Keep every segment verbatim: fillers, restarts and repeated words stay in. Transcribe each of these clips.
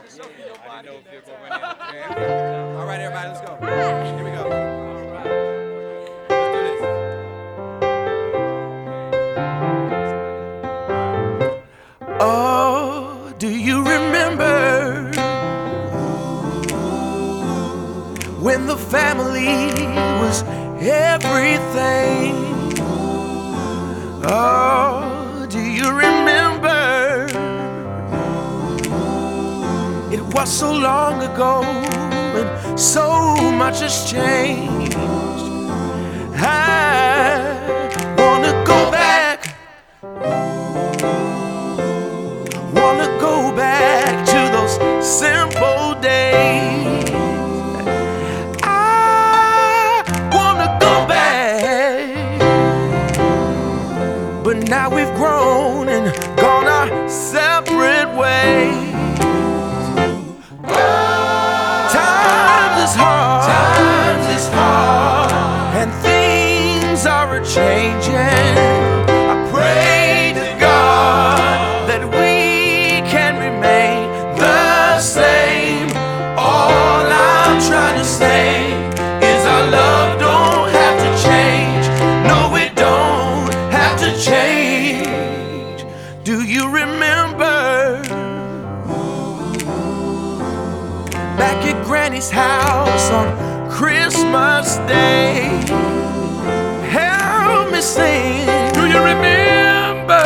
I didn't know if you're going in. Yeah. All right, everybody, let's go. Here we go. All right. Let's do this. Oh, do you remember when the family was everything? Oh, do you remember? It was so long ago and so much has changed. I wanna go back, wanna go back to those simple days. I wanna go back, but now we've grown and gone our separate ways. Times is hard, and things are a-changing. I pray to God that we can remain the same. All I'm trying to say is our love don't have to change. No, it don't have to change. Do you remember back at Granny's house on Christmas Day? Help me sing. Do you remember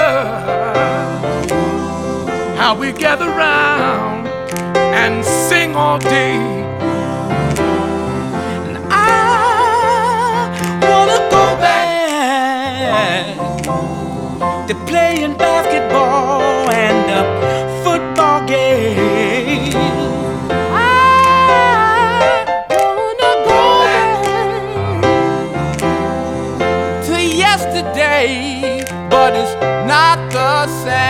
how we gather round and sing all day? And I wanna go back to playing basketball and a football game. Yesterday, but it's not the same.